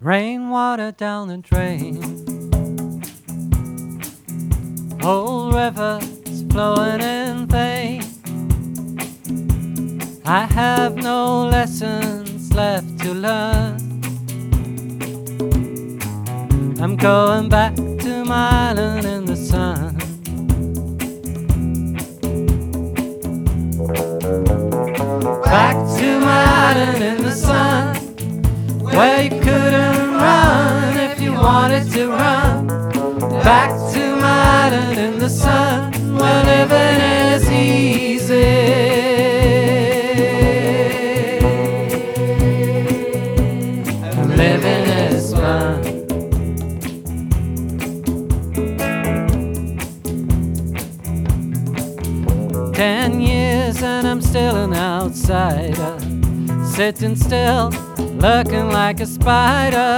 Rainwater down the drain, old rivers flowing in vain. I have no lessons left to learn. I'm going back to my island in the sun. Back to my island in the sun, where you couldn't run if you wanted to run. Back to my island in the sun, where living is easy. And living is fun. Ten years and I'm still an outsider, sitting still, looking like a spider.